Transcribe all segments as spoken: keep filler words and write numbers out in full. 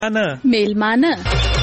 انا میلمانه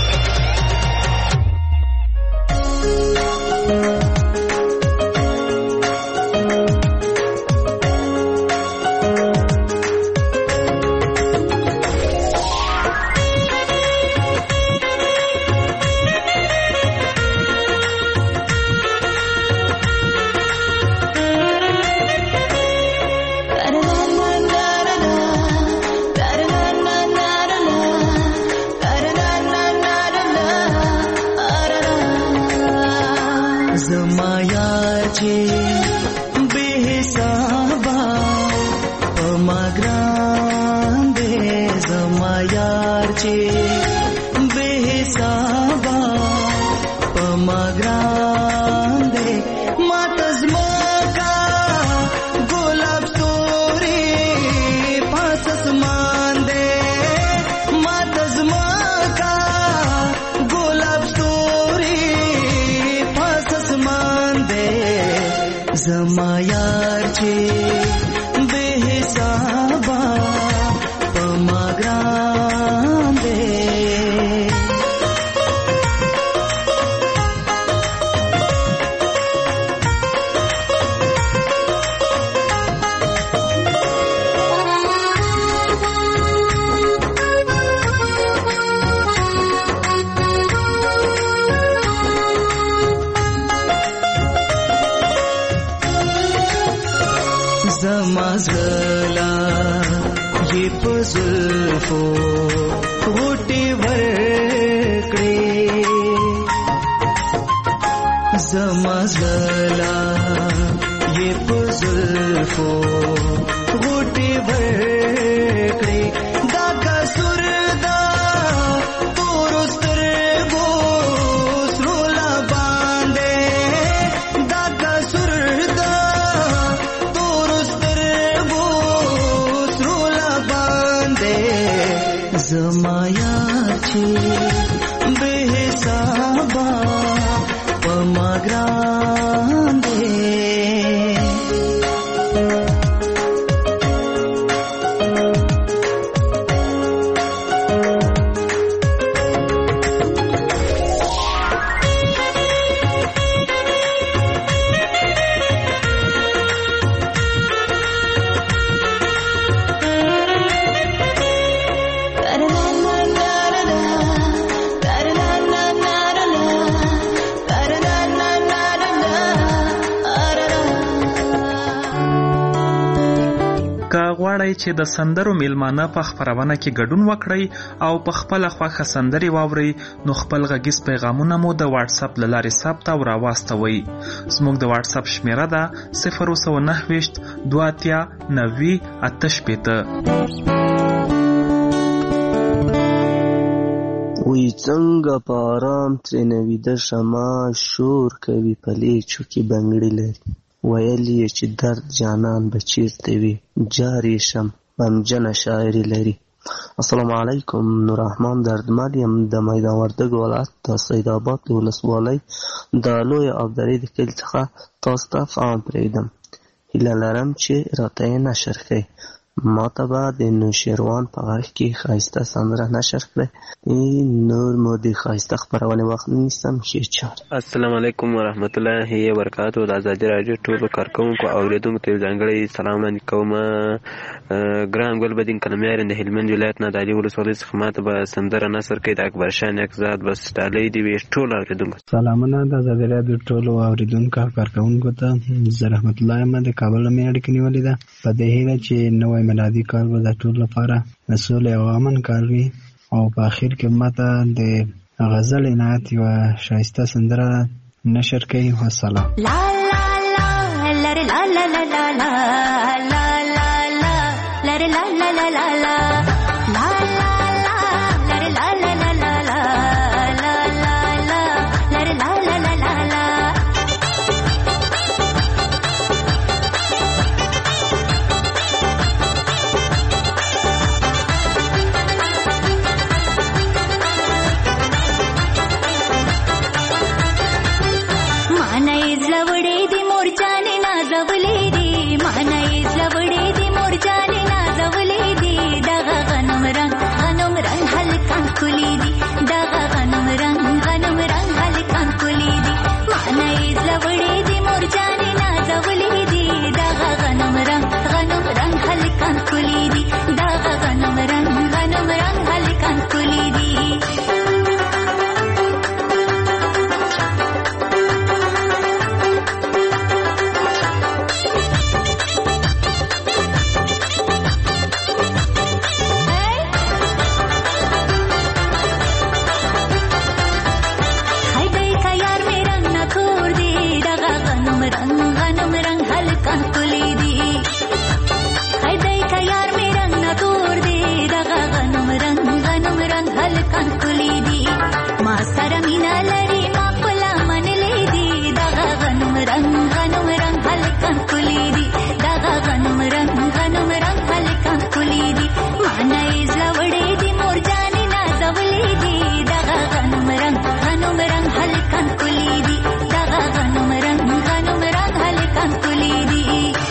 چې د سندرو میلمانه په خپرونه کې ګډون وکړئ او په خپل خوښه سندري واورئ نو خپل غږیز پیغامونه مو د واتس اپ له لارې ثبت او راواستوئ. زموږ د واتس اپ شمیره ده صفر سوه نهه ویشت دوه اتیا نوي اته شپېته. وی څنګه په آرام ترېنه ویده شمه شور کوي پلیچو کې بنګړي لري ویل یې چې درد جانان به چیرته وي جاری شم غمجنه شاعري لري. السلام علیکم. نور رحمان دردمل یم د میدان وردګ ولایت د سید آباد د ولسوالۍ د لوی ابداري د کلي څخه تاسو ته فهم پرېږدم. هیله لرم چې راته یې نشر کړئ. ما ته به د نوشیروان په غږ کې ښایسته سندره نشر کړئ. نور مو د ښایسته خپرونې وخت نیسم. ښې چار. السلام علیکم ورحمت الله وبرکاتو. د ازادي راډیو ټولو کارکوونکو او اورېدونکو ته ځانګړی سلام وړاندې کوم. ګران ګلبدین کلمیار د هلمند ولایت نه د علي ولسوالۍ څخه ماته به سندره نثر کوي د اکبر شاه نیکزاد. بس ډالۍ دې وي ټولو اورېدونکو. سلامونه د ازادي راډیو ټولو اورېدونکو او کارکوونکو ته. زه رحمت الله یم د کابل نه مې اړیکه نیولې ده په دې هیله چې نوی میلادي کال به د ټولو لپاره د سولې او امن کال وي. او په اخر کې ماته د غزل عنایت یوه ښایسته سندره نشر کوي. والسلام. لا لا لا لره لا لا لا لا لا لا لا لا لره لا لا لا لا لا لا لا لا لره لا لا لا لا لا لا لا لا لره لا لا لا لا لا. هلکان کلی دي ما سره مینا لري ما خپله منلی دي دغه غنم رنګ غنم رنګ هلکان کلی دي دغه غنم رنګ غنم رنګ هلکان کلی دي ما نه یې زړه وړې دي مور جانې نازولې دي دغه غنم رنګ غنم رنګ هلکان کلی دي دغه غنم رنګ غنم رنګ هلکان کلی دي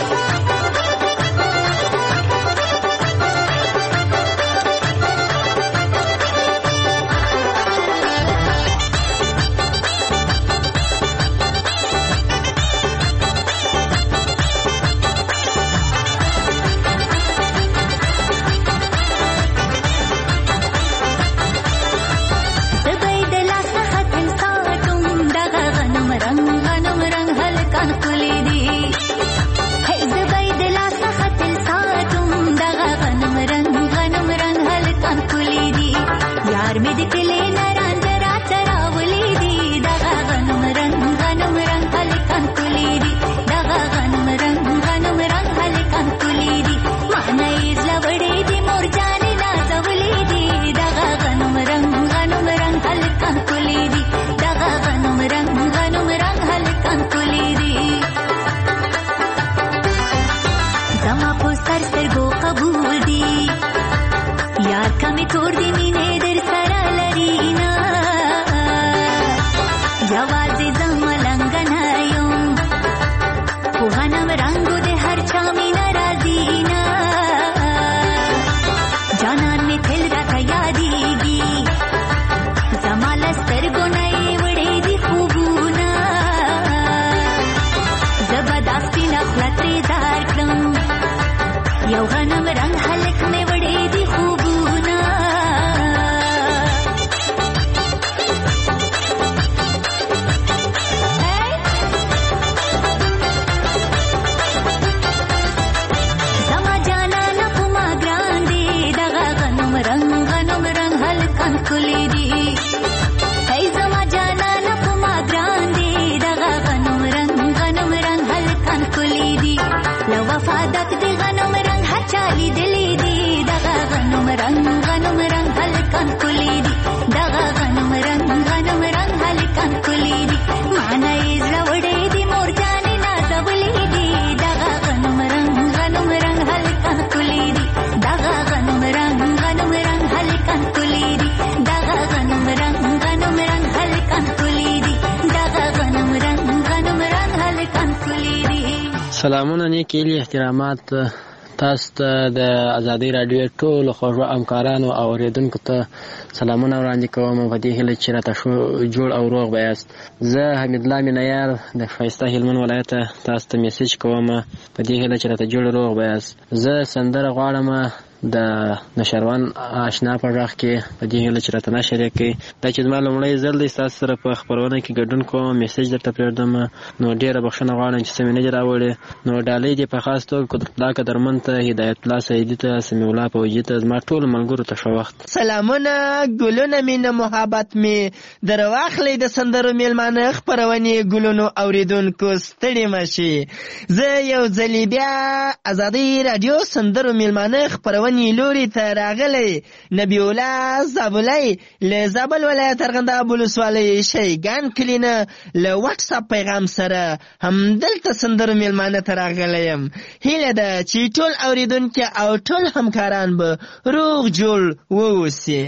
سلامونه نیکې هیلې احترامات تاسو ته د ازادۍ راډیو ټولو خوږو همکارانو او اورېدونکو ته سلامونه وړاندې کوم په دې هیله چې راته جوړ او روغ به یاست. زه حمیدالله مینهیار د ښایسته هلمند ولایته تاسو ته میسیج کوم په دې هیله چې راته جوړ روغ به یاست. زه سندره غواړم د نشروان آشنا په غږ کې په دې هیله چې راته نشر یې کړي. دا چې زما لومړی ځل دی ستاسو سره په خپرونه کې ګډون کوم میسیج درته پرېږدم نو ډېره بخښنه غواړم چې څه مې نه دي راوړې. نو ډالۍ دې په خاص توګه قدرتالله قدرمن ته هدایت الله سعیدي ته سمیع الله فوجي ته زما ټولو ملګرو ته ښه وخت. سلامونه ګلونه مینه محبت مې در واخلئ د سندرو میلمانه خپرونې ګلونو اورېدونکو ستړي مه شي. زه یو ځلې بیا ازادۍ راډیو سندرو میلمانه خپرونې لوري ته راغلی نبی الله زابلی له زابل ولایت ارغنداب ولسوالۍ شیګان کلي نه له واټس اپ پیغام سره همدلته سندرو میلمانه ته راغلی یم. هیله ده چې ټول اورېدونکي او ټول همکاران به روغ جوړ واوسي.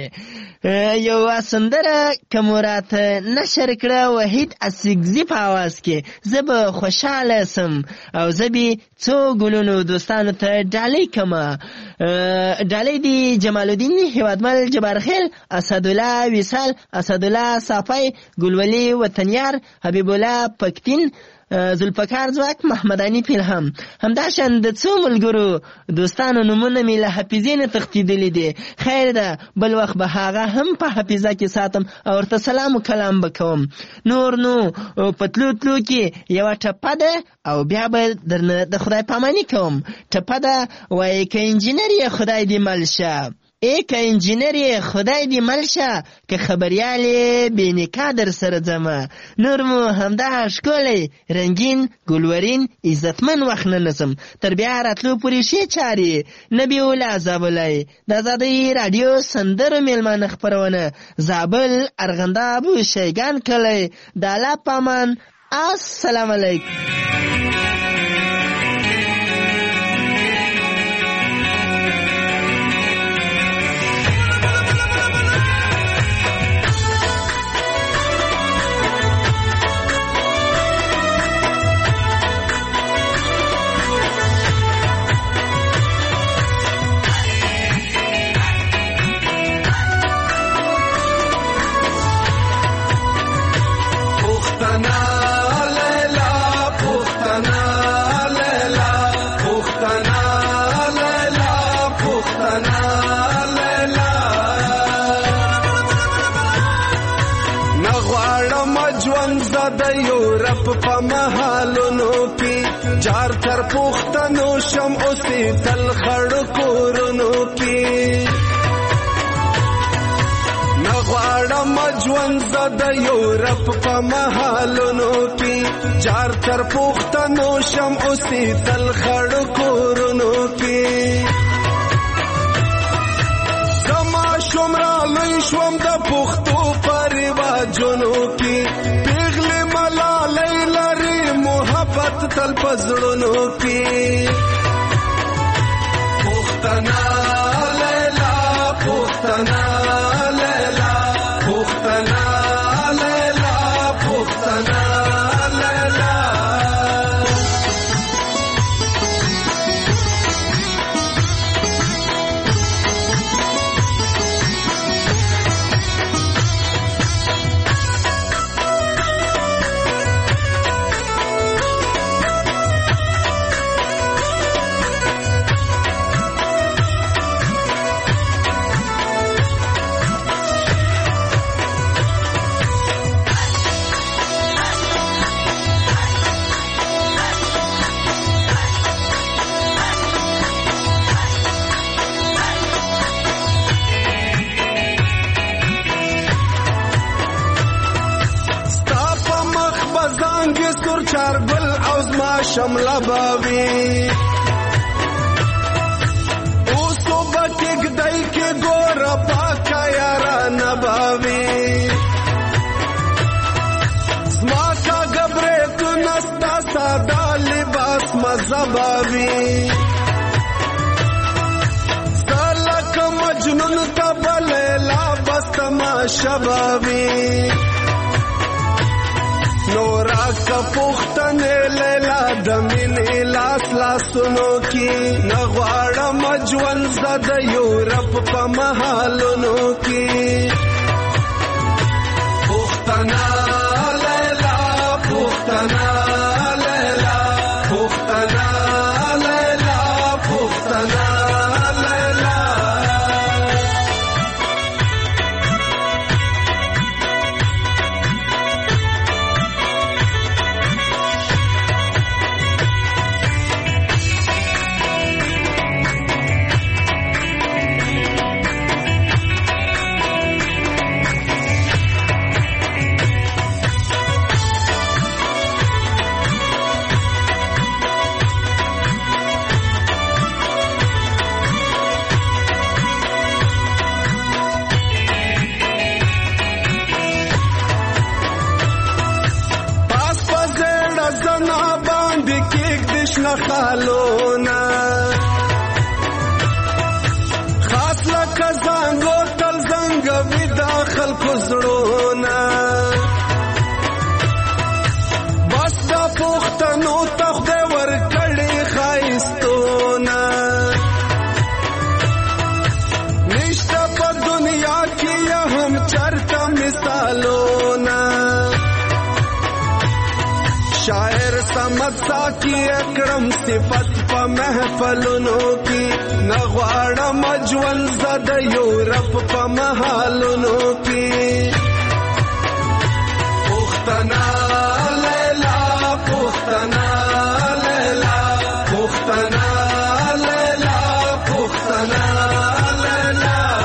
یو سندره که مو راته نشر کړه وحید اصیګزي په اواز کې زه به خوشحاله سم او زه به څو ګلونو دوستانو ته ډالۍ کمه. ډالۍ دی جمال الدین هیوادمل جبارخیل اسدالله وصال اسدالله صافی ګلولي وطنیار حبیب الله پکتین ذوالفقار ځواک محمداني پیلهم همداشان د څو ملګرو دوستانو نومونه مې له حافظې نه تښتېدلي دي. خیر ده بل وخت به هغه هم په حافظه کې ساتم او ورته سلام و کلام به کوم. نور نو په تلو تلو کې یوه ټپه ده او بیا به درنه د خدای پاماني کوم. ټپه ده وایي که انجینر یې خدای دې مل شه ای که انجینر یې خدای دې مل شه، که خبریال یې بې نکاح در سره ځمه. نور مو همدغه ښکلی رنګین ګلورین عزتمن وخت نه نسم، تر بیا راتلو پورې ښې چارې نبي الله زابلی. د ازادۍ راډیو سندرو میلمانه خپرونه، زابل ارغنداب شیګان کلی. د الله په امان، السلام علیکم. په محالونو کې جار تر پوښتنو شم اوسې تل خړو کورونو کې نه غواړم ژوند زه د یورپ په محالونو کې جار تر پوښتنو شم اوسې تل خړو کورونو کې زما شوم را لوی شوم د پښتو په رواجونو کې تل پزړونو کې پښتنا لیلا پښتنا لیلا پښتنا لیلا پښتنا لیلا. شمله باوی اوسو بکی گدائی کے گورا پاکا یارا نباوی زما کا گبرے تو نستا سادا لباس مزباوی سالک مجنون تب لیلا بستما شباوی نورا کا پختنے لیلا دمینی لاس لاسونو کی نغواړم ژوند زه د یورپ په محالونو کی پختنا لیلا پختنا لیلا پختنا لیلا پختنا لیلا. خالونا خاص لکه زنګو تل زنګ وی داخل کوزړونا بس دا پښتنو تخته ور کړي خایستونا نشته په دنیا کې هم چرته مثالونا شاعر سمت ساکی اکرم صفت پا محفلونو کی نغواړم ژوند زه د یورپ په محالونو کی پښتنا لیلا پښتنا لیلا پښتنا لیلا پښتنا لیلا.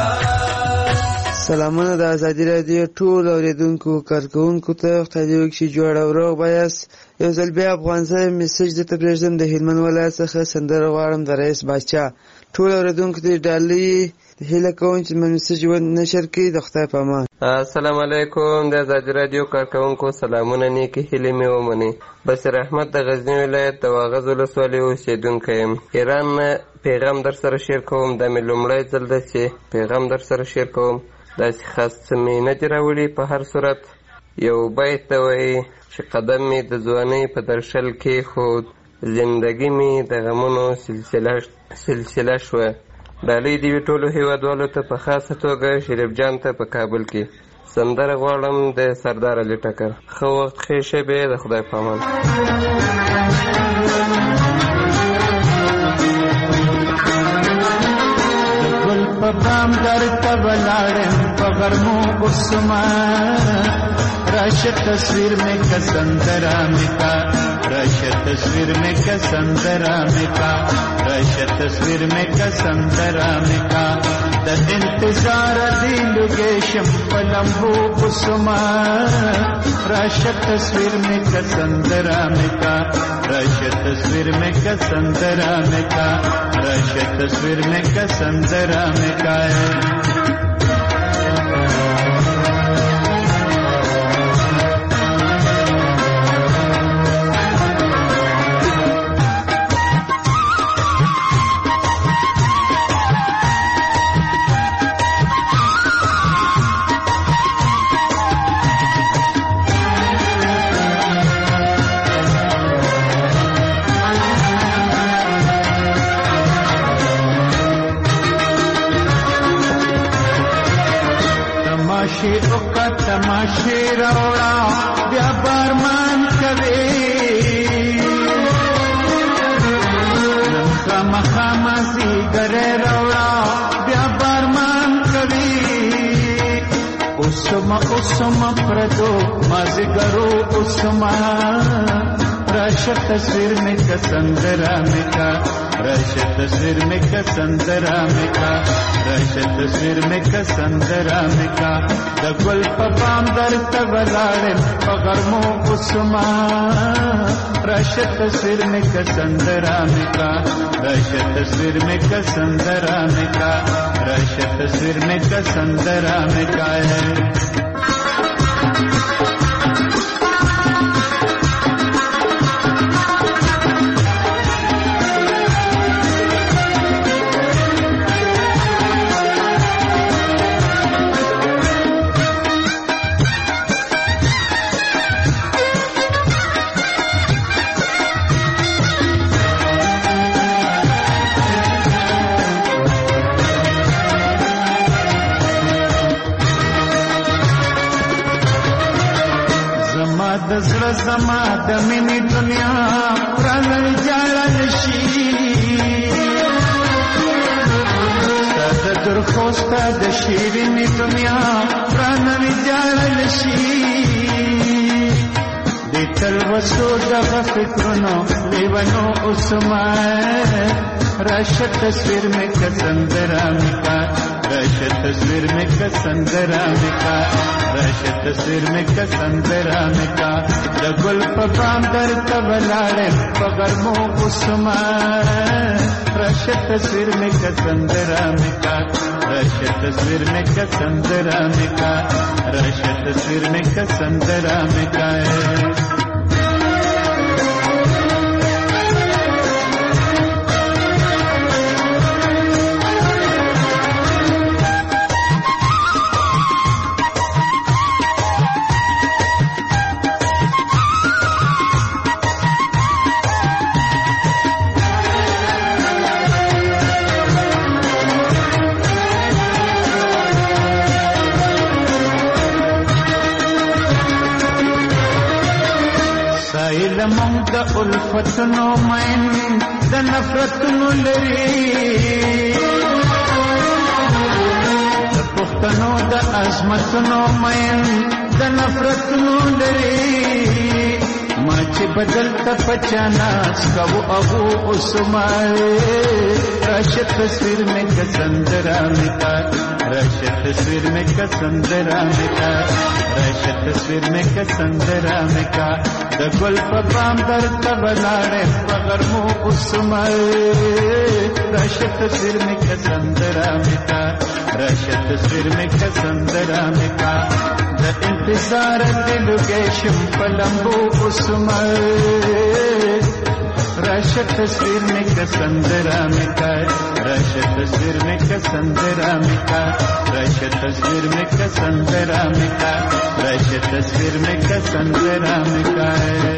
سلامونه د ازادي راډیو ټول اوریدونکو کارکوونکو ته خدای دې وکړي جوړ او روغ به یاست. یو ځل بیا افغانستان میسج درته پرېږدم د هلمند ولایت څخه سندره غواړم د رئیس باچا. ټول اوریدونکو ته ډالۍ هیله کوم چې زما میسج ونشر کړي. د خدای په امان. السلام علیکم. د ازادي راډیو کارکوونکو سلامونه، نیکې هیلې مې ومنئ. بصیر احمد د غزني ولایت د واغظ ولسوالۍ اوسېدونکی یم. ایران نه پیغام در سره شیر کوم. دا مې لومړی ځل ده چې پیغام در سره شیر کوم. داسې خاص څه مې نه دي راوړي. په هر صورت یو بیت ته وایي چې قدم مې د ځوانۍ په درشل کېښود، زندګي مې د غمونو سلسله سلسله شوه. ډالۍ دې وي ټولو هېوادوالو ته، په خاصه توګه شریف جان ته په کابل کې. سندره غواړم د سردار علي ټکر. ښه وخت ښې شېبې، د خدای په امان. په بام درته ولاړم په غرمو عثمان، راشه تصویر میں کا سندرا میں کا، راشه تصویر میں کا سندرا میں کا، راشه تصویر میں کا سندرا میں کا. د انتظار دی لګې شم په لمبو عثمان، راشه تصویر میں کا سندرا میں کا، راشه تصویر میں کا سندرا میں کا، راشه تصویر میں کا سندرا میں کا. تماشې راوړه بیا بارمان کوي، خامخا مازدیګرې راوړه بیا بارمان کوي. اوسما اوسما پردو مازدیګرو اوسما، راشه تصویر میں کا سندرا میں کا، راشه تصویر میں کا سندرا میں کا، راشه تصویر میں کا سندرا میں کا. د ګل په بام درته ولاړم په غرمو عثمان، راشه تصویر میں کا سندرا میں کا، راشه تصویر میں کا سندرا میں کا، راشه تصویر میں کا سندرا میں کا. زړه زما د مینې دنیا پرانه جاړل شي، ستا د درخوسته د شیرینې دنیا پرانه جاړل شي. د تلوسو دغه فکرونو لیونو عثمان، راشه تصویر میں کا سندرا میں کا، راشه تصویر میں کا سندرا میں کا، راشه تصویر میں کا سندرا میں کا. د ګل په بام درته ولاړم په غرمو عثمان، راشه تصویر میں کا سندرا میں کا، راشه تصویر میں کا سندرا میں کا، راشه تصویر میں کا سندرا میں کا. مونږ د الفتونو مین د نفرتونو لري، د پښتنو د عظمتونو مین د نفرتونو لري. ما چې بدل ته پچاناس کبو ابو عثمان راشه تصویر میں کسندرا متا راشه تصویر میں کسندرا متا راشه تصویر میں کسندرا متا د ګل په بام درته بلاړې پغرمو عثمان راشه تصویر میں کسندرا متا راشه تصویر میں کسندرا متا د انتظار دلو کې شم پلمبو عثمان راشه تصویر میں کسندرا متا راشه تصویر میں کسندرا متا راشه تصویر میں کسندرا متا راشه تصویر میں کسندرا متا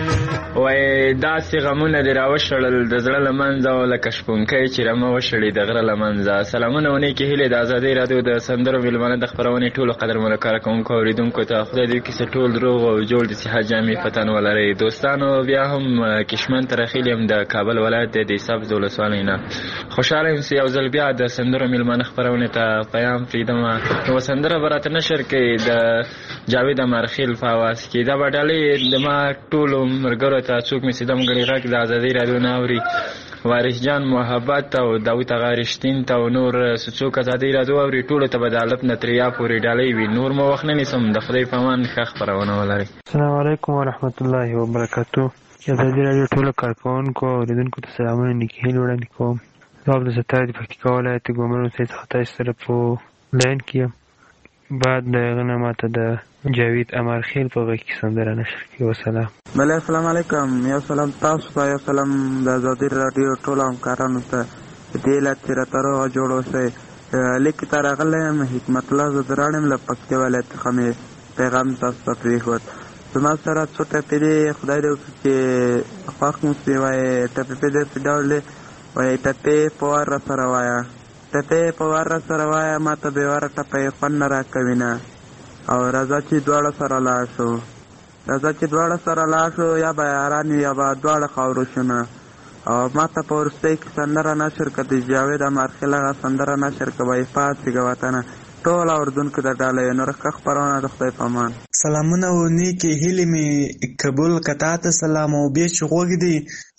وای داسې غمونه دې راوشړل د زړه له منځه او لکه شپونکی چې رمه وشړي د غره له منځه. سلامونه و نیکې هیلې د ازادۍ راډیو د سندرو میلمانه د خپرونې ټولو قدرمنو کارکوونکو او اورېدونکو ته خدای دې وکړي چې ټول روغ او جوړ د صحت جامې په تن ولرئ. دوستانو بیا هم کشمن ته راخیلي یم د کابل ولایت د دیسابز ولسوالۍ نه. خوشحاله یم چې یو ځل بیا د سندرو میلمانه خپرونې ته پیام پرېږدمه. یوه سندره به راته نشر کوي د جاوید امرخیل په اواز کې. دا به ډالۍ د ما ټولو ملګرو ته څوک مې چې دم ګړي غږ د ازادۍ راډیو نه اوري، وارث جان محبت او داود اغا رښتین ته او نور څوک ازادۍ راډیو اوري ټولو ته به د الف نه تر یا پورې ډالۍ وي. نور مو وخت نه نیسم. د خدای په امان ښه خپرونه ولرئ. السلام علیکم ورحمت الله وبرکاتو. ازادۍ راډیو ټولو کارکوونکو او اورېدونکو ته سلامونه نیکې هیلې وړاندې کوم. زه عبدالستار د پکتیکا ولایت ګومر اوسۍ څخه تاسو سره په لاین کې یم. بعد د هغه نه ماته د جاوید امرخیل په غږ کې سندره نشر کړي. وسلام. بله السلام علیکم. یو سلام تاسو ته، یو سلام د ازادۍ راډیو ټولو همکارانو ته په دې علت چې راته روغه جوړ اوسئ. لیک ته راغلی یم حکمت الله زدران یم له پکتیا ولایت څخه مې پیغام تاسو ته پرېښود. زما سره څو ټپې دي، خدای دې وکړي چې خوښ مو سي. وایي ټپې په داسې ډول دی، وایي ټپې په وار را سره وایه ټپې په وار را سره وایه ما ته بېواره ټپې خوند نه راکوي نه. او راځه چې دواړه سره لاړ شو راځه چې دواړه سره لاړ شو یا به یاران یا به دواړه خاورو شو نه. او ما ته په وروستۍ کې سندره نشر کړه د جاوید امرخیل هغه سندره نشر کړه وایي پاڅېږه وطنه. ټول اورېدونکو ته ډالۍ نور ښه خپرونه د خدای په امان. سلامونه و نیکې هیلې مې قبول کتا ته سلام او بیا چې غوږ دي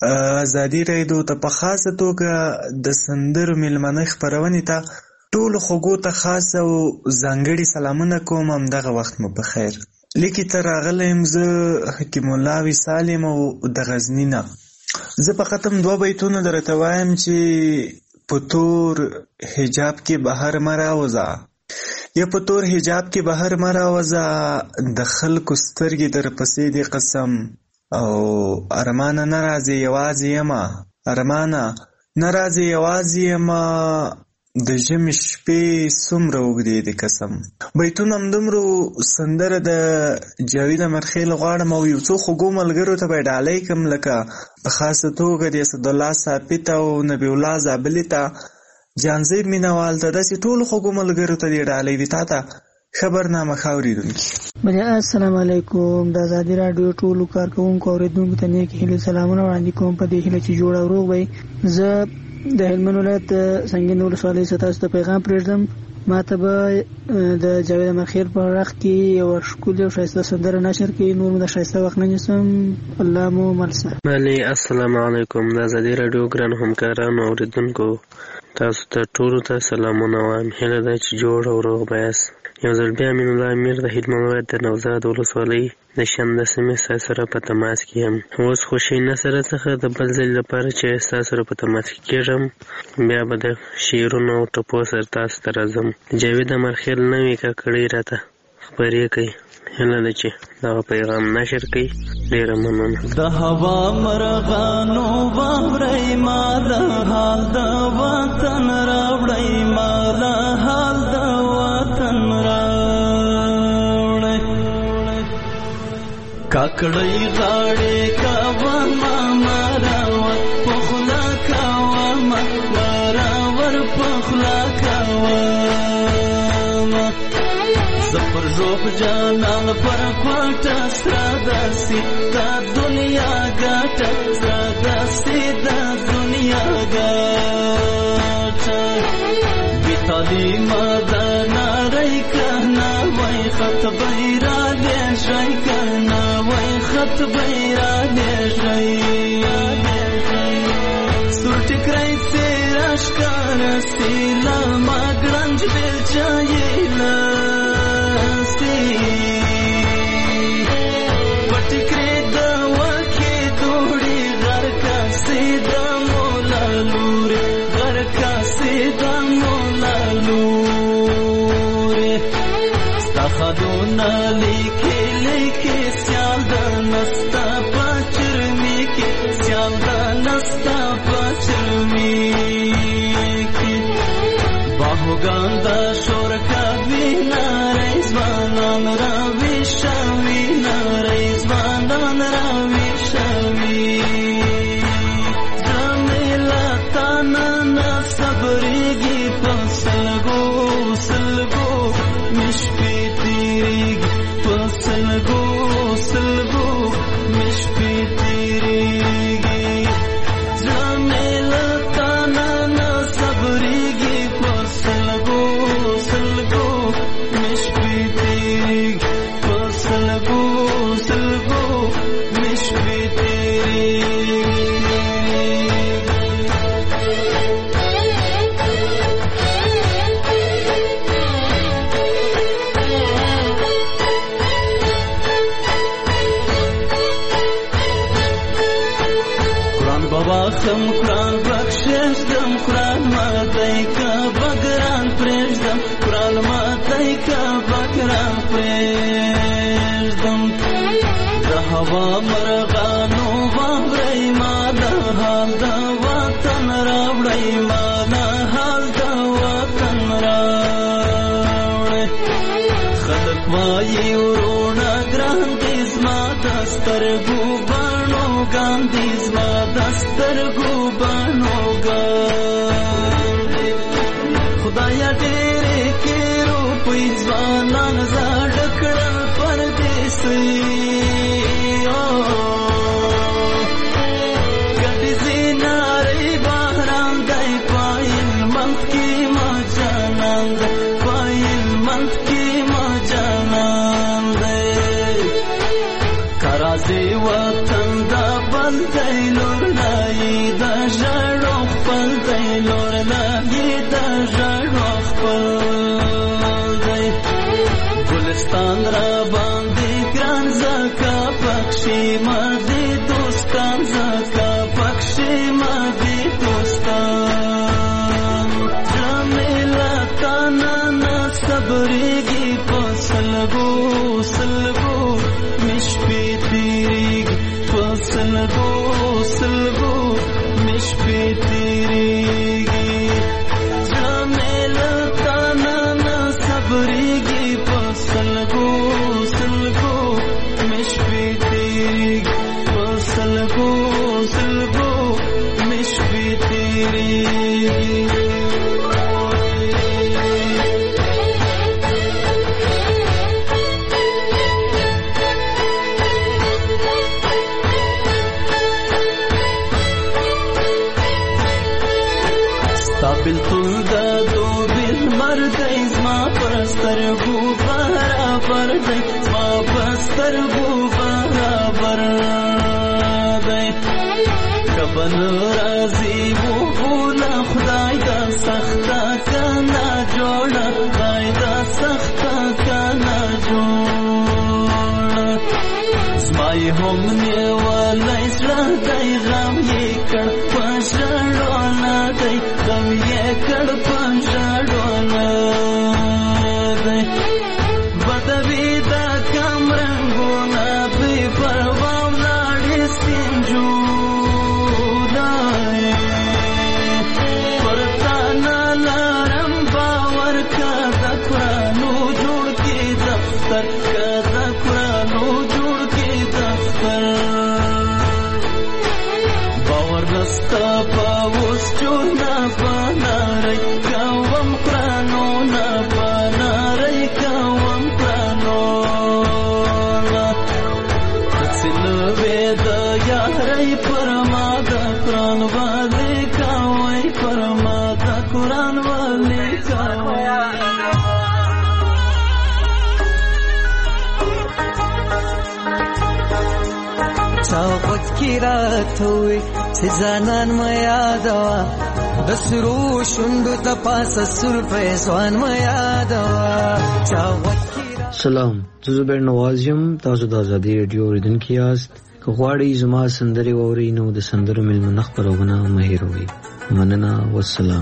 ازادي راډیو ته په خاصه توګه د سندرو میلمانه خپرونې ته ټولو خوږو ته خاص او ځانګړي سلامونه کوم. همدغه وخت مو په خیر. لیکې ته راغلی یم زه حکیم الله وصال یم او د غزني نه. زه په ختم دوه بیتونه درته وایم چې په تور حجاب کې بهر مه راوځه یا په تور حجاب کې بهر مه راوځه، د خلکو سترګې در پسې دي قسم. او ارمانه نه راځې یوازې یمه ارمانه نه راځې یوازې یمه د ژمي شپې څومره اوږدې دي قسم. بیتونه همدومره سندره د جاوید امرخیل غواړم او یو څو خوږو ملګرو ته به یې ډالۍ کړم، لکه په خاصه توګه د اسدالله صافي ته او نبي الله زابلي ته، جانزیب مینوال ته، داسې ټولو خوږو ملګرو ته دې ډالۍ وي. تا ته ښه برنامه ښه اورېدونکي. بله السلام علیکم. د ازادي راډیو ټولو کارکوونکو اورېدونکو ته نیکې هیلې سلامونه وړاندې کوم په دې هیله چې جوړ او روغ وئ. زه د هلمند ولایت سنګین ولسوالۍ څخه تاسو ته پیغام پرېږدم. ما ته به د جاوید امرخیل په غږ کې یوه ښکلې او ښایسته سندره نشر کړي. نور مو د ښایسته وخت نه نیسم. الله مو مل شه. بلې السلام علیکم. د ازادي راډیو ګرانو همکارانو اورېدونکو تاسو ته ټولو ته سلامونه وایم. هیله ده چې جوړ او روغ به یاست. یو ځل بیا امین الله امیر د هلمند ولایت د نوزاد ولسوالۍ د شنده سیمې ستاسو سره په تماس کې یم. اوس خوشۍ نصره څخه د بل ځل لپاره چې ستاسو سره په تماس کې کېږم، بیا به د شعرونو او ټپو سره تاسو ته راځم. جاوید امرخیل نوې کاکړۍ راته خپرې کوي. هیله ده چې دغه پیغام نشر کړئ. ډېره مننه. د هوا مرغانو واورئ ماله حال د وطن راوړئ ماله حال د وطن راوړئ. کاکړۍ غاړې کوه ماما راور پخلا کوه ماما راور پخلا کوه زپر روح جانان پر کوټه سره داسې دا دنیا ګټه سره داسې دا دنیا ګټه بې تعلیمه ده نړۍ که نه وای خط به یې را لېږئ که نه وای خط بیرانی سر ټکرای تیرا ښکار سیلا ما ګرنج بیل چایلا سی پټکرې د وکې دوړي غر کا سیدا مولا لور غر کا سیدا مولا لور استخدونا لیکي لیکي سیال د نستا پچرمی کې سیال د نستا پچرمی کې باهوګاندا شور کا وینا رضوانان را ویشوي نا رضوانان را ویشوي زمیلا تانا صبرېږي په سلګو سلګو مشپې تیریږي په سلګو سلګو مشپې تیریږي زمیلا تانا صبرېږي په سلګو سلګو مشپې تیریږي په سلګو سلګو مشپې تیریږي خم قرآن بخششدم قرآن ماتی کا بگران پریشدم قرآن ماتی کا بگران پریشدم د هوا مرغانو واورئ ما د حال د وطن راوړئ ما د حال د وطن راوړئ خلک وایي وروڼه ګران دي زما د سترګو بڼو ګاندي زما د سترګو بڼو ګاندي خدایا ډېرې کې روپۍ ځوانان زاړه کړل پردیسي ګډې زینارې بهرام دی پایل منځ کې ما جانان دی پایل منځ کې ما جانان دی کرازي وطن دا بل دی لور لای دا ژړو خپل دی لور لای دا ژړو خپل دی ګلستان را باندې ګران زکا پکشي ما دي دوستان زکا پکشي ما دي دوستان جمیلا تانا صبرېږي په سلګو سلګو مشپې تیریږي په سلګو سلګو مشپې تیریږي جمیلا تانا صبرېږي په سلګو سلګو مشپې تیریږي په سلګو سلګو مشپې تیریږي بلتون دا دو بیل مردی زما پرسترگو برابر دی زما پرسترگو برابر دی کبن رازی و بولا خدای دا سختا کنا جوڑا خدای دا سختا کنا جوڑا زمای هم نیوالی زړه دی غم یې کړ په ژړو نه دی غم یې کړ په ژړو نه دی بدوي دا کم رنګونه بې پروا ولاړې سپین جولای پر تا نه لرم باور که د قرانو جوړ کې دفتر که د قرانو جوړ کې دفتر باور نستا په اوس چونه پنارئ کوم قرانونه پنارئ کوم قرانونه هسې نوې د یارۍ پر ما د قران والې کوئ پر ما د قران والې کوئ چا غوږ کې راته ووې چې ځانان مه یادوه د سرو شونډو ته پاسه سور پیزوان مه یادوه چا غوږ کې سلام، زه زبیر نواز یم. تاسو د ازادي راډیو اورېدونکي یاست. که غواړئ زما سندرې واورئ نو د سندرو میلمنه خپرونه مه هېروئ. مننه، والسلام.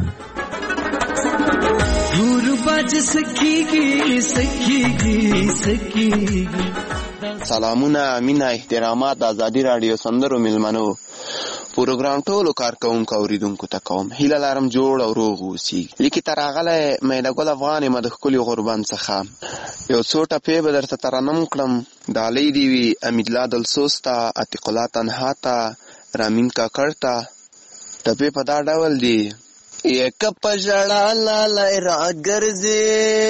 سلامونه، مینه، احترامات د ازادي راډیو سندرو میلمنو پروګرام ټولو کارکوونکو اوریدونکو ته کوم. هیله لرم جوړ او روغ اوسئ. لیکي تر راغلی میده ګل افغان یم د ښکلي غوربند څخه. یو څو ټپې به درته ترنم کړم. ډالۍ دې وي امیدلا دلسوز ته، عتیق الله تنها ته، رامین کاکړ ته. ټپې په دا ډول دي: یک په ژړا لالی راګرځې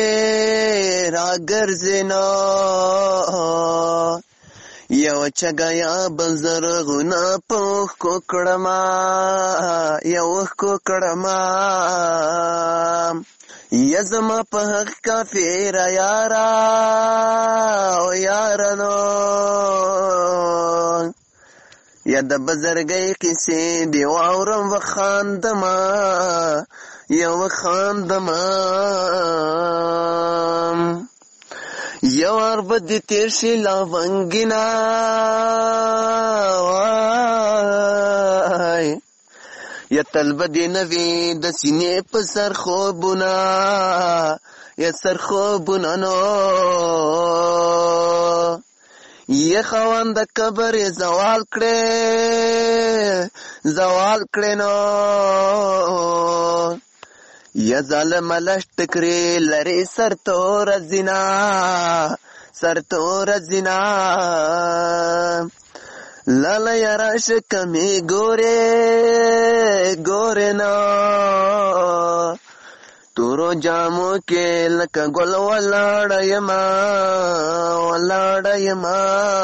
راګرځې نو یو چګه یا بل زرغونه په اوښکو کړمه یو اوښکو کړمه یا زما په حق کافره یاره او یارانو یا د بزرګۍ قیسې دې واورم وخاندمه یا وخاندمه یو وار به دې تېر شي لاونګینه وای یا تل به دې نه وي د سینې په سر خوبونه یا سر خوبونه نو یا خوند قبر زوال کړې زوال کړې نو یا ظالم لشت کړې لري سر تور زنا سر تور زنا لالا یارا شکمی ګورې ګورې نو تورو جامو کې لکه ګل ولاړه یما ولاړه یما.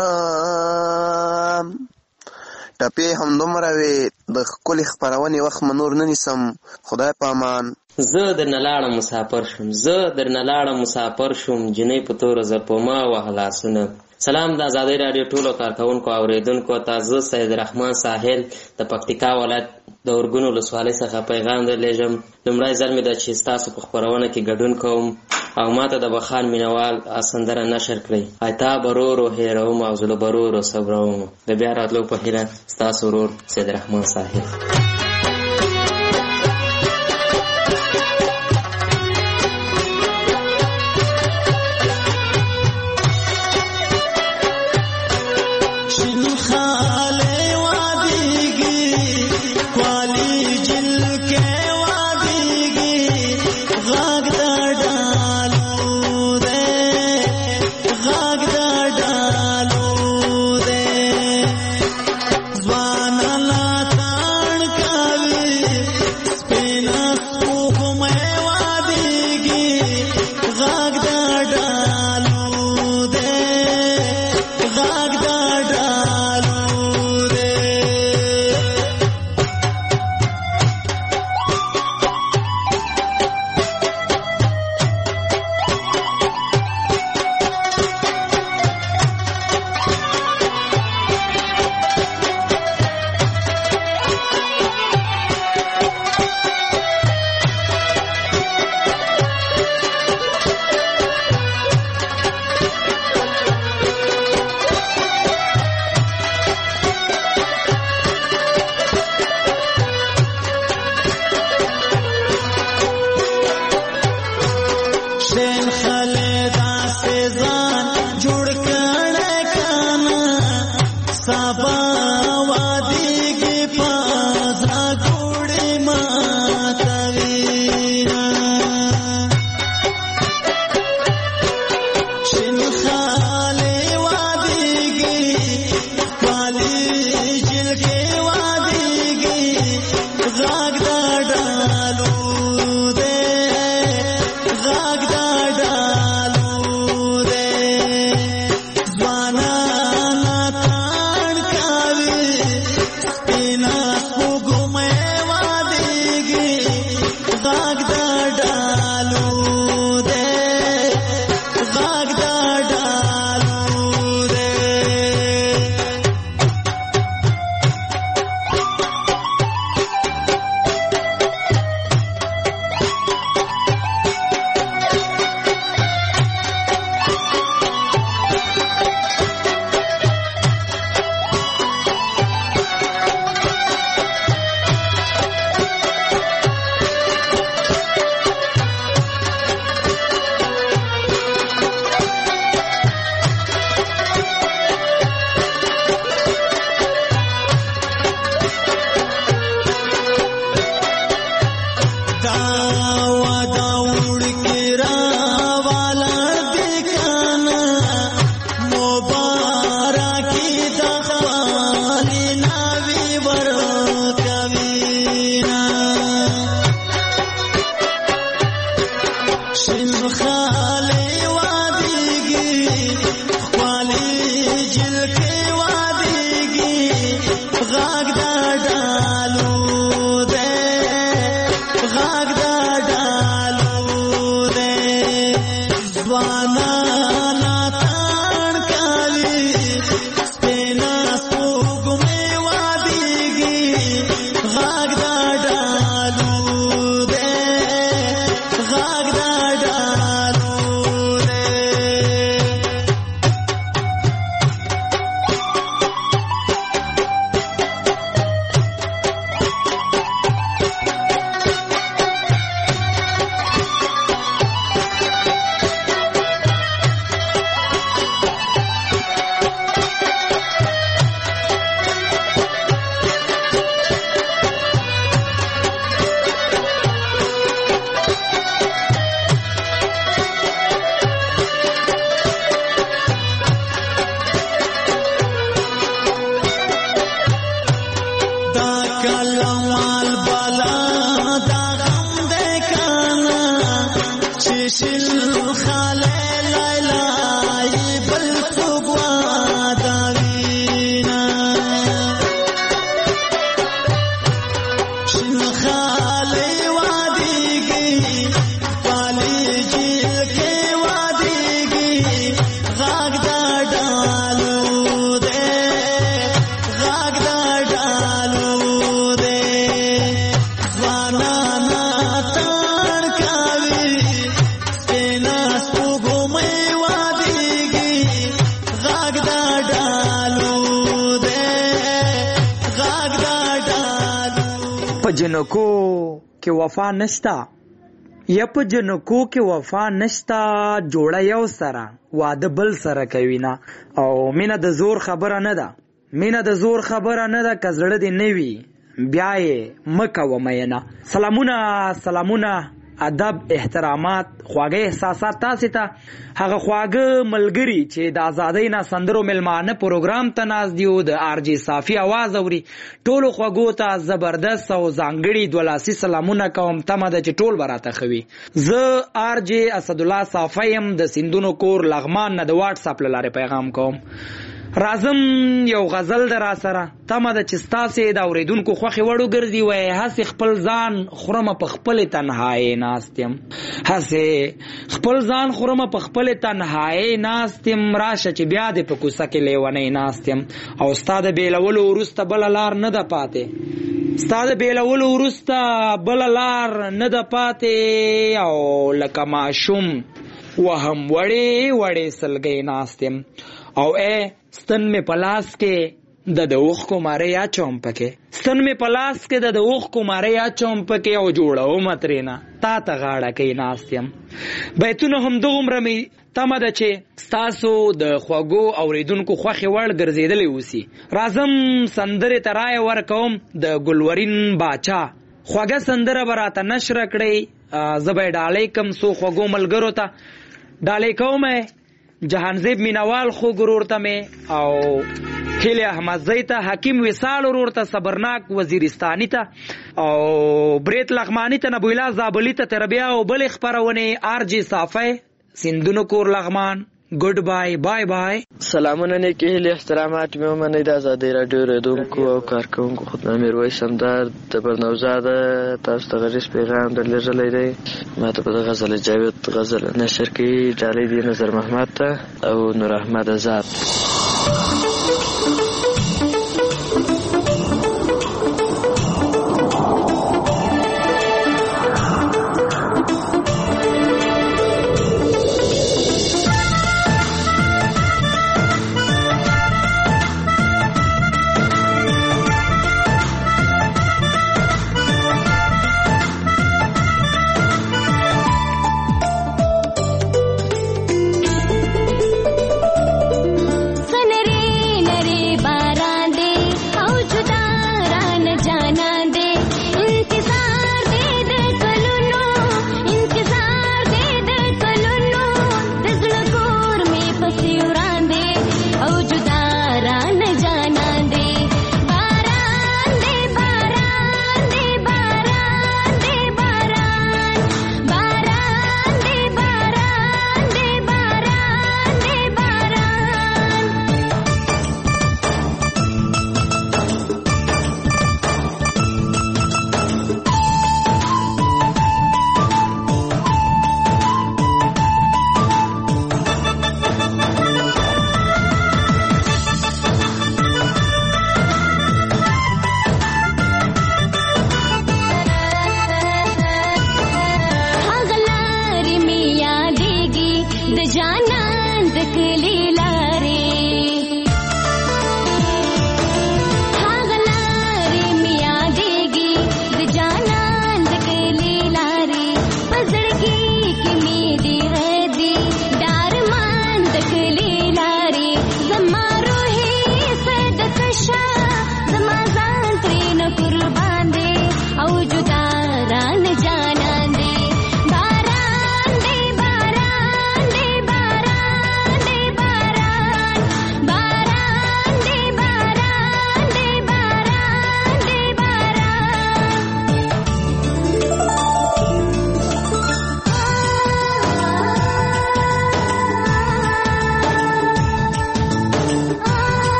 ټپې همدومره وې. د ښکلې خپرونې وخت مې نور نه نیسم. خدای په امان. زه درنه لاړم مسافر شوم زه درنه لاړم مسافر شوم جنۍ په توره زپما وهه لاسونه. سلام د ازادۍ راډیو ټولو کارکوونکو اوریدونکو ته. زه سید رحمان ساحل د پکتیکا ولایت د اورګون ولسوالۍ څخه پیغام درلېږم. لومړی ځل مې ده چې ستاسو په خپرونه کې ګډون کوم او ماته د بخان مینوال سندره نشر کړئ. ایتا برورو هېروم او زه له برورو صبروم. د بیا راتلو په هیله ستاسو ورور سید رحمان ساحل. جنکو کې وفا نشتا یا په جنکو کې وفا نشتا جوړه یو سره واده بل سره کوي نه او مینه د زور خبره نه ده مینه د زور خبره نه ده که زړه دې نه وي بیا یې مه کوه مینه. سلامونه سلامونه ادب احترامات خواږه احساسات تاسې ته هغه خواږه ملګري چې د ازادۍ نه سندرو ملمانه پروګرام ته ناست دي او د آر جی صافي اواز اوري ټولو خوږو ته زبردست او ځانګړي دوه لاسي سلامونه کوم. تمه ده چې ټول به راته ښه وي. زه آر جی اسدالله صافی یم د سیندونو کور لغمان نه د واټس اپ له لارې پیغام کوم. رازم یو غزل در سره تمه ده چې ستاسې د اورېدونکو خوښې وړو ګرځي وایي هسې خپل ځان خورمه په خپلې تنهایۍ ناست یم هسې خپل ځان خورمه په خپلې تنهایۍ ناست یم راشه چې بیا دې په کوڅه کې لیونۍ ناست یم او ستا د بېلولو وروسته بله لار نه ده پاتې ستا د بېلولو وروسته بله لار نه ده پاتې او لکه ماشوم وهم وړې وړې سلګۍ ناست یم او ای ستن می پلاس کې د د اوښکو ماره یا چوم پکې ستن می پلاس کې د د اوښکو ماره یا چوم پکې او جوړوم ترېنه تا ته غاړه کوي ناست یم. بیتونه همدغومره مې تمه ده چې ستاسو د خوږو اورېدونکو خوښې وړ ګرځېدلی اوسي. راځم سندرې ته رایه ورکوم د ګلورین باچا خوږه سندره به راته نشره کړئ زه به یې ډالۍ کم څو خوږو ملګرو ته ډالۍ کوم جهانزیب مینوال خو ګرور ته مې او خیل احمدزی ته حکیم وصال ورور ته صبرناک وزیرستانی ته او بریت لغمانی ته نبویلا زابلی ته تربیه او بل خبرونه آر جی صافی سیندونو کور لغمان. گڈ بای بای بای. سلامونه نیکی هیلی احترامات مې ومنئ د ازادۍ راډیو ریډونکو او کارکوونکو خدای میرویس همدار د برنوزاده تاسو ته غریز پیغام درلېږلی دی. ما ته په د غزل جاوید غزل نشر کې ډالۍ دی نظر محمد ته او نور احمد آزاد.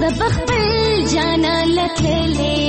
زبخ خپل جانا لکھلے